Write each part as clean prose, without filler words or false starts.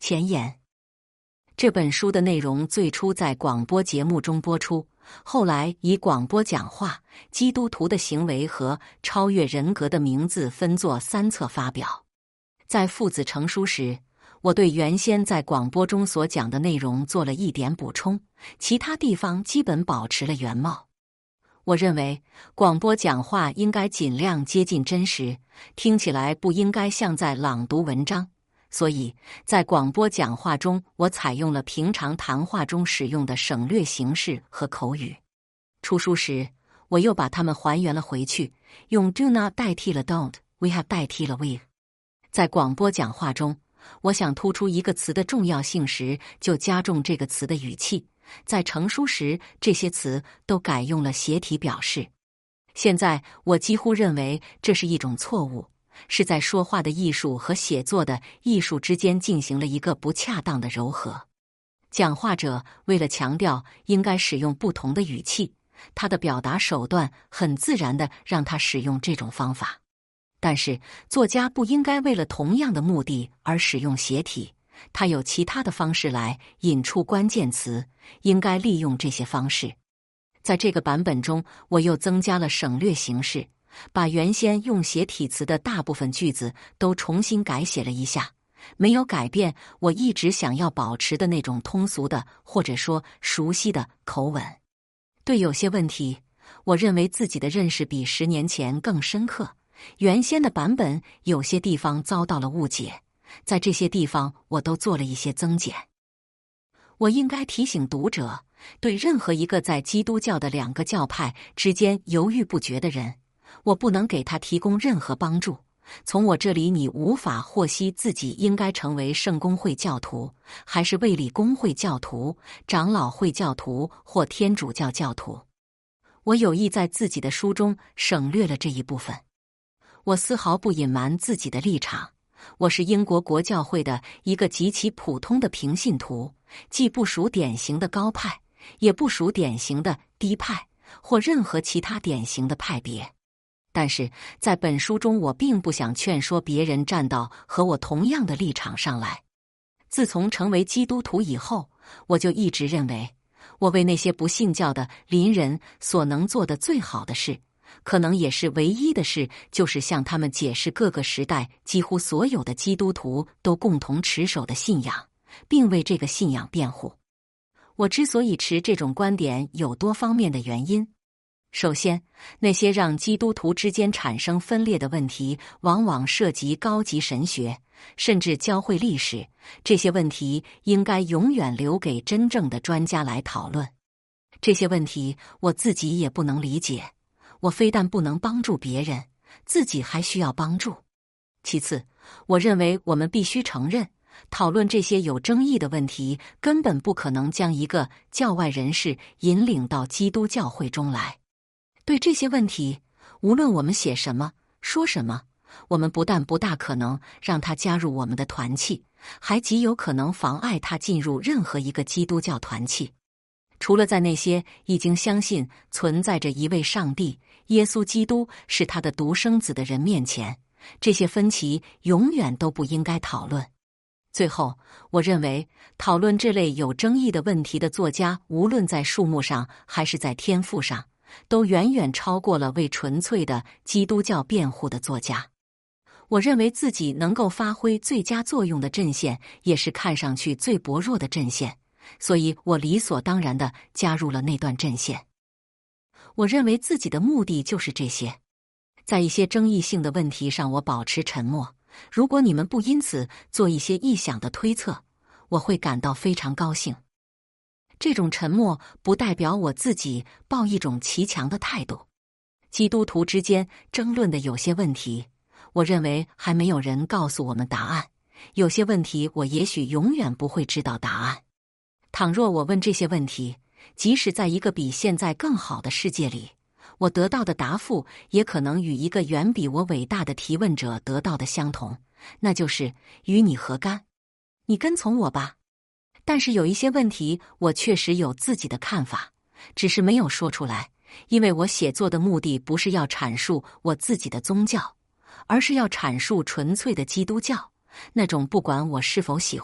前言。这本书的内容最初在广播节目中播出，后来以广播讲话、基督徒的行为和超越人格的名字分作3册发表。在父子成书时，我对原先在广播中所讲的内容做了一点补充，其他地方基本保持了原貌。我认为广播讲话应该尽量接近真实，听起来不应该像在朗读文章，所以在广播讲话中，我采用了平常谈话中使用的省略形式和口语。出书时，我又把它们还原了回去，用 do not 代替了 don't，we have 代替了 we。在广播讲话中，我想突出一个词的重要性时，就加重这个词的语气。在成书时，这些词都改用了斜体表示。现在我几乎认为这是一种错误，是在说话的艺术和写作的艺术之间进行了一个不恰当的糅合。讲话者为了强调应该使用不同的语气，他的表达手段很自然地让他使用这种方法。但是作家不应该为了同样的目的而使用斜体，他有其他的方式来引出关键词，应该利用这些方式。在这个版本中，我又增加了省略形式，把原先用斜体词的大部分句子都重新改写了一下，没有改变我一直想要保持的那种通俗的或者说熟悉的口吻。对有些问题，我认为自己的认识比10年前更深刻，原先的版本有些地方遭到了误解，在这些地方我都做了一些增减。我应该提醒读者，对任何一个在基督教的2个教派之间犹豫不决的人，我不能给他提供任何帮助。从我这里你无法获悉自己应该成为圣公会教徒，还是卫理公会教徒、长老会教徒或天主教教徒。我有意在自己的书中省略了这一部分。我丝毫不隐瞒自己的立场，我是英国国教会的一个极其普通的平信徒，既不属典型的高派，也不属典型的低派，或任何其他典型的派别。但是在本书中，我并不想劝说别人站到和我同样的立场上来。自从成为基督徒以后，我就一直认为，我为那些不信教的邻人所能做的最好的事，可能也是唯一的事，就是向他们解释各个时代几乎所有的基督徒都共同持守的信仰，并为这个信仰辩护。我之所以持这种观点，有多方面的原因。首先，那些让基督徒之间产生分裂的问题，往往涉及高级神学，甚至教会历史。这些问题应该永远留给真正的专家来讨论。这些问题我自己也不能理解，我非但不能帮助别人，自己还需要帮助。其次，我认为我们必须承认，讨论这些有争议的问题，根本不可能将一个教外人士引领到基督教会中来。对这些问题，无论我们写什么、说什么，我们不但不大可能让他加入我们的团契，还极有可能妨碍他进入任何一个基督教团契。除了在那些已经相信存在着一位上帝，耶稣基督是他的独生子的人面前，这些分歧永远都不应该讨论。最后，我认为讨论这类有争议的问题的作家，无论在数目上还是在天赋上，都远远超过了为纯粹的基督教辩护的作家。我认为自己能够发挥最佳作用的阵线，也是看上去最薄弱的阵线，所以我理所当然地加入了那段阵线。我认为自己的目的就是这些。在一些争议性的问题上，我保持沉默。如果你们不因此做一些臆想的推测，我会感到非常高兴。这种沉默不代表我自己抱一种骑墙的态度。基督徒之间争论的有些问题，我认为还没有人告诉我们答案。有些问题我也许永远不会知道答案。倘若我问这些问题，即使在一个比现在更好的世界里，我得到的答复也可能与一个远比我伟大的提问者得到的相同，那就是与你何干？你跟从我吧。但是有一些问题我确实有自己的看法，只是没有说出来，因为我写作的目的不是要阐述我自己的宗教，而是要阐述纯粹的基督教，那种不管我是否喜欢，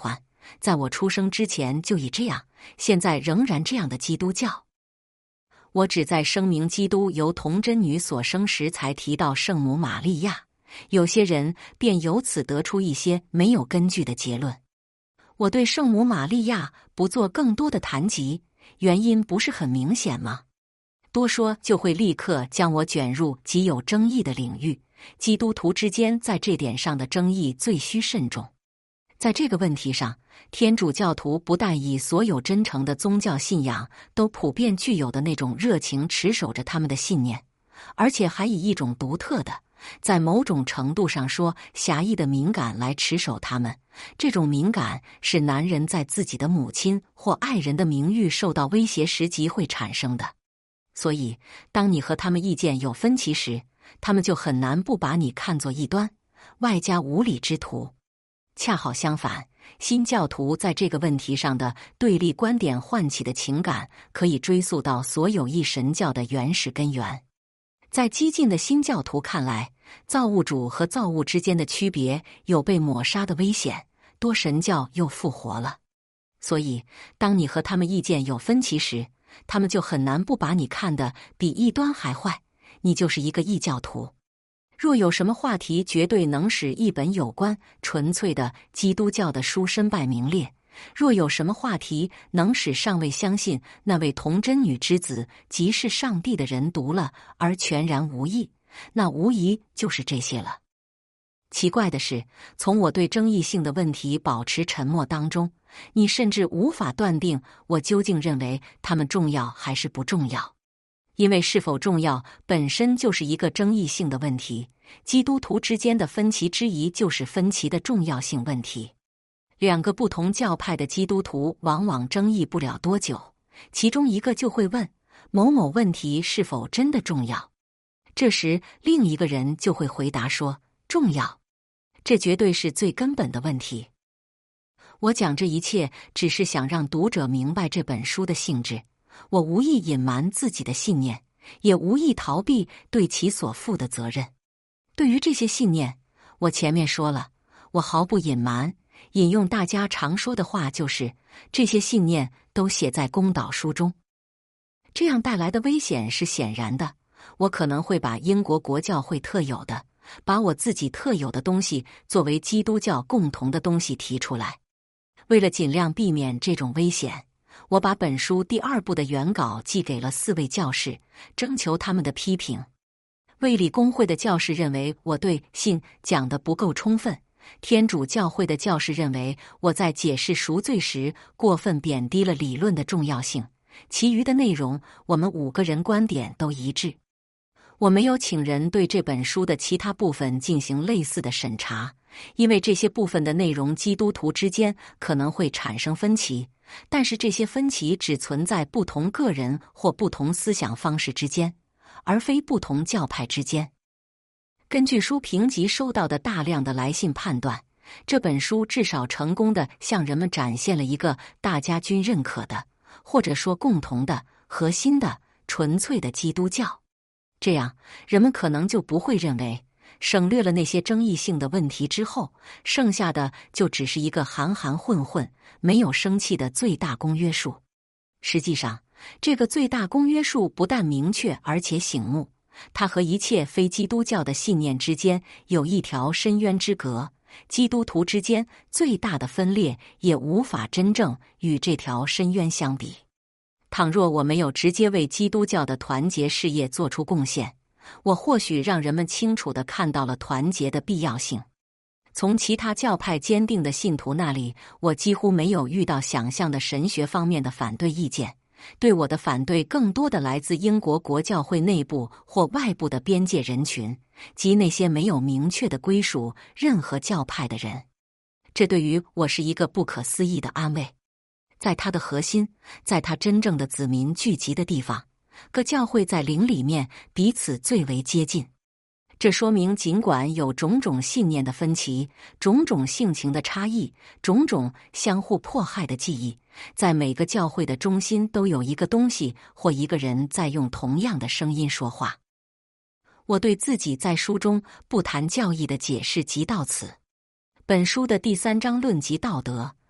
在我出生之前就已这样，现在仍然这样的基督教。我只在声明基督由童真女所生时才提到圣母玛利亚，有些人便由此得出一些没有根据的结论。我对圣母玛利亚不做更多的谈及，原因不是很明显吗？多说就会立刻将我卷入极有争议的领域，基督徒之间在这点上的争议最需慎重。在这个问题上，天主教徒不但以所有真诚的宗教信仰都普遍具有的那种热情持守着他们的信念，而且还以一种独特的，在某种程度上说狭义的敏感来持守他们。这种敏感是男人在自己的母亲或爱人的名誉受到威胁时即会产生的。所以，当你和他们意见有分歧时，他们就很难不把你看作异端，外加无理之徒。恰好相反，新教徒在这个问题上的对立观点唤起的情感，可以追溯到所有一神教的原始根源。在激进的新教徒看来，造物主和造物之间的区别有被抹杀的危险，多神教又复活了。所以，当你和他们意见有分歧时，他们就很难不把你看得比异端还坏，你就是一个异教徒。若有什么话题绝对能使一本有关纯粹的基督教的书身败名裂，若有什么话题能使尚未相信那位童真女之子即是上帝的人读了而全然无益，那无疑就是这些了。奇怪的是，从我对争议性的问题保持沉默当中，你甚至无法断定我究竟认为它们重要还是不重要。因为是否重要本身就是一个争议性的问题，基督徒之间的分歧之疑就是分歧的重要性问题。两个不同教派的基督徒往往争议不了多久，其中一个就会问某某问题是否真的重要，这时另一个人就会回答说重要，这绝对是最根本的问题。我讲这一切只是想让读者明白这本书的性质，我无意隐瞒自己的信念，也无意逃避对其所负的责任。对于这些信念，我前面说了，我毫不隐瞒，引用大家常说的话，就是这些信念都写在公导书中。这样带来的危险是显然的，我可能会把英国国教会特有的，把我自己特有的东西作为基督教共同的东西提出来。为了尽量避免这种危险，我把本书第2部的原稿寄给了4位教士，征求他们的批评。卫理公会的教士认为我对信讲得不够充分，天主教会的教士认为我在解释赎罪时过分贬低了理论的重要性，其余的内容我们5个人观点都一致。我没有请人对这本书的其他部分进行类似的审查，因为这些部分的内容基督徒之间可能会产生分歧，但是这些分歧只存在不同个人或不同思想方式之间，而非不同教派之间。根据书评集收到的大量的来信判断，这本书至少成功地向人们展现了一个大家均认可的，或者说共同的、核心的、纯粹的基督教。这样，人们可能就不会认为，省略了那些争议性的问题之后，剩下的就只是一个含含混混、没有生气的最大公约数。实际上，这个最大公约数不但明确而且醒目，它和一切非基督教的信念之间有一条深渊之隔，基督徒之间最大的分裂也无法真正与这条深渊相比。倘若我没有直接为基督教的团结事业做出贡献，我或许让人们清楚地看到了团结的必要性。从其他教派坚定的信徒那里，我几乎没有遇到想象的神学方面的反对意见。对我的反对更多的来自英国国教会内部或外部的边界人群，即那些没有明确的归属任何教派的人。这对于我是一个不可思议的安慰。在它的核心，在它真正的子民聚集的地方，各教会在灵里面彼此最为接近。这说明尽管有种种信念的分歧，种种性情的差异，种种相互迫害的记忆，在每个教会的中心都有一个东西或一个人在用同样的声音说话。我对自己在书中不谈教义的解释即到此。本书的第3章论及道德，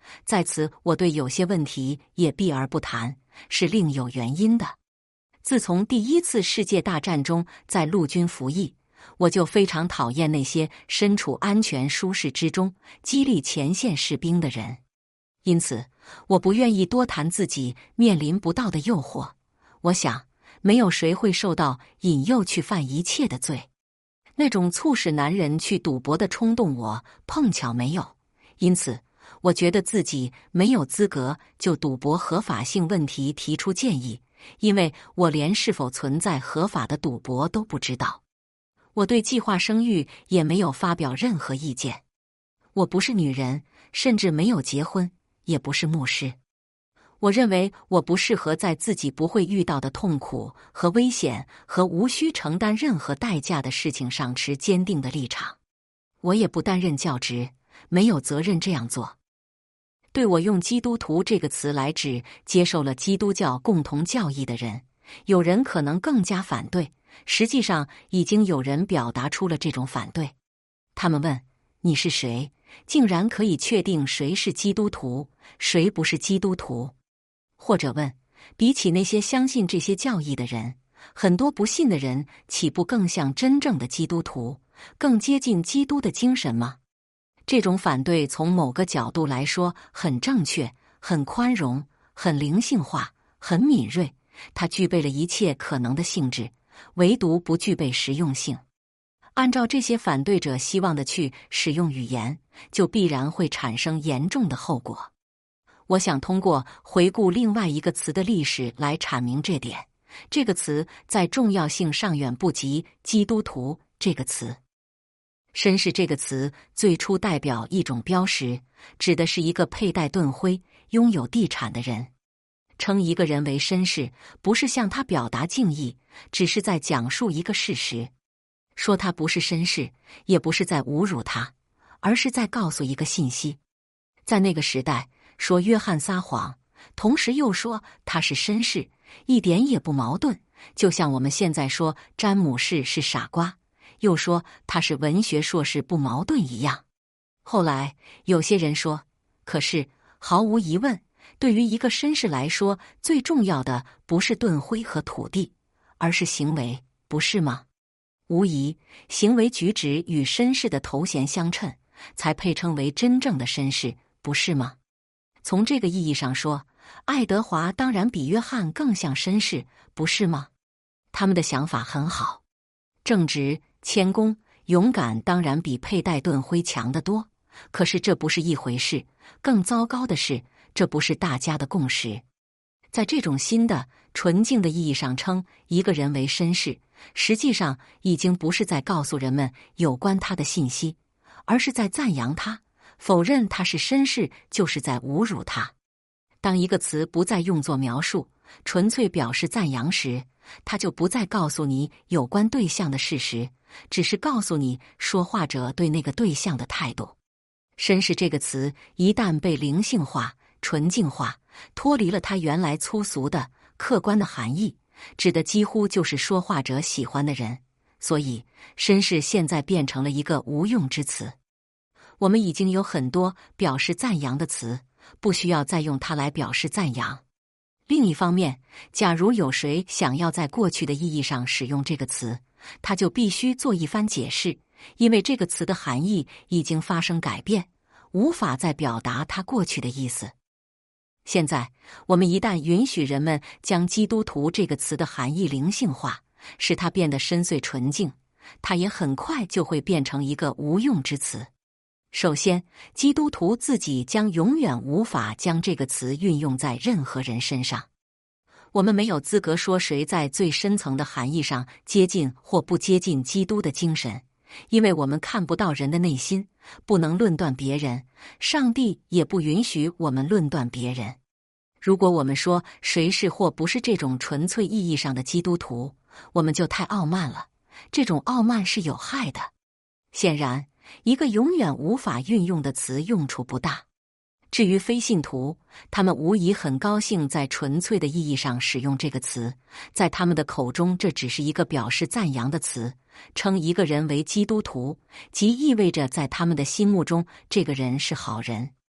在此我对有些问题也避而不谈，是另有原因的。自从第一次世界大战中在陆军服役，我就非常讨厌那些身处安全舒适之中激励前线士兵的人，因此我不愿意多谈自己面临不到的诱惑。我想，没有谁会受到引诱去犯一切的罪。那种促使男人去赌博的冲动，我碰巧没有，因此我觉得自己没有资格就赌博合法性问题提出建议，因为我连是否存在合法的赌博都不知道。我对计划生育也没有发表任何意见。我不是女人，甚至没有结婚，也不是牧师。我认为我不适合在自己不会遇到的痛苦和危险和无需承担任何代价的事情上持坚定的立场。我也不担任教职，没有责任这样做。对我用基督徒这个词来指接受了基督教共同教义的人，有人可能更加反对，实际上已经有人表达出了这种反对。他们问：你是谁？竟然可以确定谁是基督徒，谁不是基督徒？或者问，比起那些相信这些教义的人，很多不信的人岂不更像真正的基督徒，更接近基督的精神吗？这种反对从某个角度来说很正确，很宽容，很灵性化，很敏锐，它具备了一切可能的性质，唯独不具备实用性。按照这些反对者希望的去使用语言，就必然会产生严重的后果。我想通过回顾另外一个词的历史来阐明这点。这个词在重要性上远不及基督徒这个词。绅士这个词最初代表一种标识，指的是一个佩戴盾徽、拥有地产的人。称一个人为绅士，不是向他表达敬意，只是在讲述一个事实。说他不是绅士，也不是在侮辱他，而是在告诉一个信息。在那个时代，说约翰撒谎，同时又说他是绅士，一点也不矛盾，就像我们现在说詹姆士是傻瓜，又说他是文学硕士不矛盾一样。后来有些人说，可是毫无疑问，对于一个绅士来说，最重要的不是盾徽和土地，而是行为，不是吗？无疑，行为举止与绅士的头衔相称，才配称为真正的绅士，不是吗？从这个意义上说，爱德华当然比约翰更像绅士，不是吗？他们的想法很好，正直、谦恭、勇敢当然比佩戴盾徽强得多，可是这不是一回事。更糟糕的是，这不是大家的共识。在这种新的、纯净的意义上称一个人为绅士，实际上已经不是在告诉人们有关他的信息，而是在赞扬他。否认他是绅士，就是在侮辱他。当一个词不再用作描述，纯粹表示赞扬时，它就不再告诉你有关对象的事实，只是告诉你说话者对那个对象的态度。绅士这个词一旦被灵性化、纯净化，脱离了它原来粗俗的、客观的含义，指的几乎就是说话者喜欢的人。所以，绅士现在变成了一个无用之词。我们已经有很多表示赞扬的词，不需要再用它来表示赞扬。另一方面，假如有谁想要在过去的意义上使用这个词，他就必须做一番解释，因为这个词的含义已经发生改变，无法再表达它过去的意思。现在，我们一旦允许人们将基督徒这个词的含义灵性化，使它变得深邃纯净，它也很快就会变成一个无用之词。首先，基督徒自己将永远无法将这个词运用在任何人身上。我们没有资格说谁在最深层的含义上接近或不接近基督的精神，因为我们看不到人的内心，不能论断别人，上帝也不允许我们论断别人。如果我们说谁是或不是这种纯粹意义上的基督徒，我们就太傲慢了，这种傲慢是有害的。显然，一个永远无法运用的词用处不大。至于非信徒，他们无疑很高兴在纯粹的意义上使用这个词，在他们的口中这只是一个表示赞扬的词，称一个人为基督徒，即意味着在他们的心目中这个人是好人。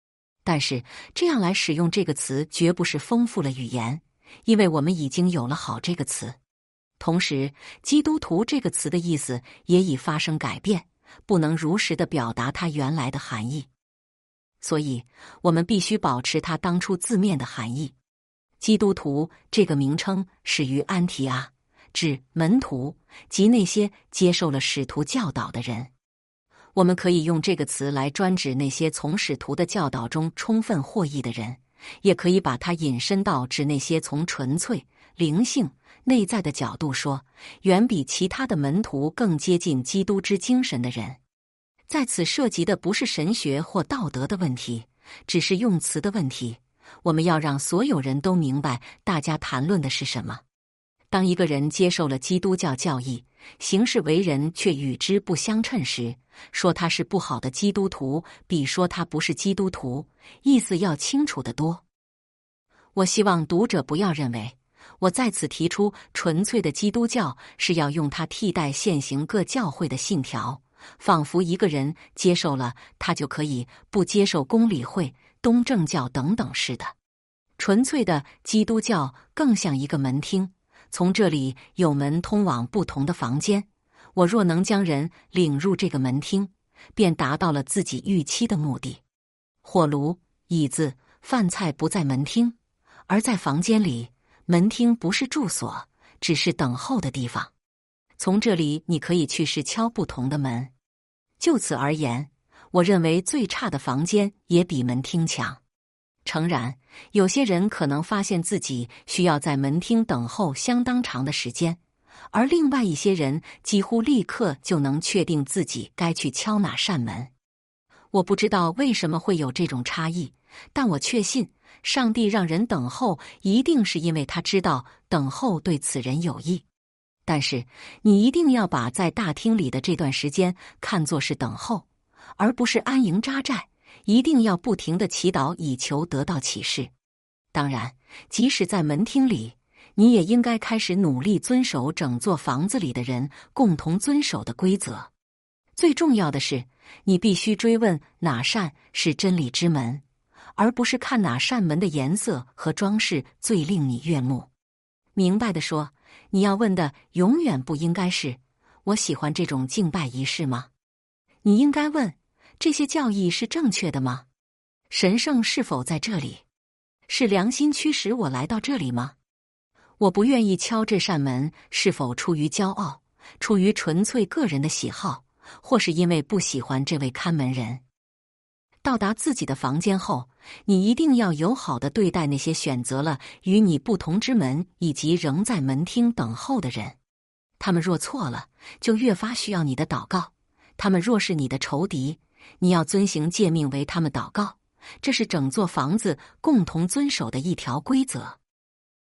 但是这样来使用这个词绝不是丰富了语言，因为我们已经有了好这个词。同时，基督徒这个词的意思也已发生改变，不能如实地表达它原来的含义。所以，我们必须保持它当初字面的含义。基督徒这个名称始于安提阿，指门徒及那些接受了使徒教导的人。我们可以用这个词来专指那些从使徒的教导中充分获益的人，也可以把它引申到指那些从纯粹、灵性、内在的角度说，远比其他的门徒更接近基督之精神的人。在此涉及的不是神学或道德的问题，只是用词的问题。我们要让所有人都明白大家谈论的是什么。当一个人接受了基督教教义，行事为人却与之不相称时，说他是不好的基督徒，比说他不是基督徒意思要清楚得多。我希望读者不要认为我在此提出纯粹的基督教是要用它替代现行各教会的信条，仿佛一个人接受了他就可以不接受公理会、东正教等等似的。纯粹的基督教更像一个门厅，从这里有门通往不同的房间。我若能将人领入这个门厅，便达到了自己预期的目的。火炉、椅子、饭菜不在门厅，而在房间里。门厅不是住所，只是等候的地方。从这里你可以去试敲不同的门。就此而言，我认为最差的房间也比门厅强。诚然，有些人可能发现自己需要在门厅等候相当长的时间，而另外一些人几乎立刻就能确定自己该去敲哪扇门。我不知道为什么会有这种差异，但我确信上帝让人等候一定是因为他知道等候对此人有益。但是你一定要把在大厅里的这段时间看作是等候，而不是安营扎寨，一定要不停地祈祷以求得到启示。当然，即使在门厅里，你也应该开始努力遵守整座房子里的人共同遵守的规则。最重要的是，你必须追问哪扇是真理之门，而不是看哪扇门的颜色和装饰最令你悦目。明白地说，你要问的永远不应该是我喜欢这种敬拜仪式吗？你应该问这些教义是正确的吗？神圣是否在这里？是良心驱使我来到这里吗？我不愿意敲这扇门，是否出于骄傲，出于纯粹个人的喜好，或是因为不喜欢这位看门人？到达自己的房间后，你一定要友好地对待那些选择了与你不同之门以及仍在门厅等候的人。他们若错了，就越发需要你的祷告；他们若是你的仇敌，你要遵行诫命为他们祷告。这是整座房子共同遵守的一条规则。